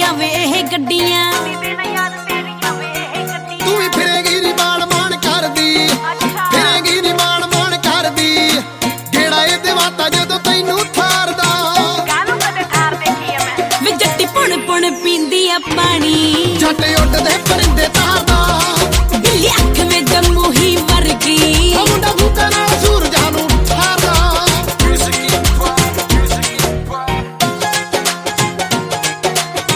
तेरिया वे ये गड्डियां तू भी फिरेगी नी मान मान कर दी फिरेगी नी मान मान कर दी गेड़ा ये देवाता जदों तैनू थार दा वे जट्टी पुण पुण पींदी आ पानी जट उड्डदे पर